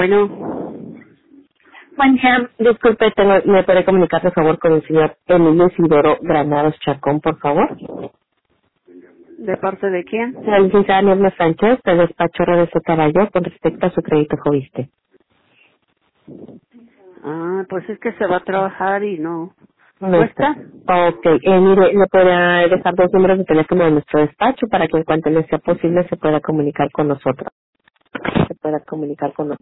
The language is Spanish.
Bueno, Buen día, disculpe, ¿me puede comunicar por favor con el señor Emilio Isidoro Granados Chacón, por favor? ¿de parte de quién? La licenciada Norma Sánchez, del despacho de Caballo, con respecto a su crédito Joviste. Ah, pues es que se va a trabajar y no. No ¿No está. está? Ok, mire, ¿le podría dejar 2 números de teléfono de nuestro despacho para que en cuanto le sea posible se pueda comunicar con nosotros? Se pueda comunicar con nosotros.